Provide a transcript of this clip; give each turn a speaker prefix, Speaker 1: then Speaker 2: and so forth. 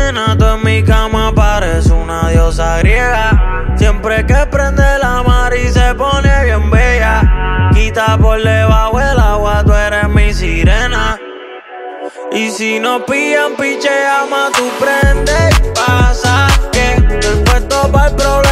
Speaker 1: nena, tú en mi cama pareces una diosa griega. Siempre que prende la mar y se pone bien bella. Quita por debajo el agua, tú eres mi sirena. Y si nos pillan, picheamos, tú prende y pasa. Que estoy puesto para el problema.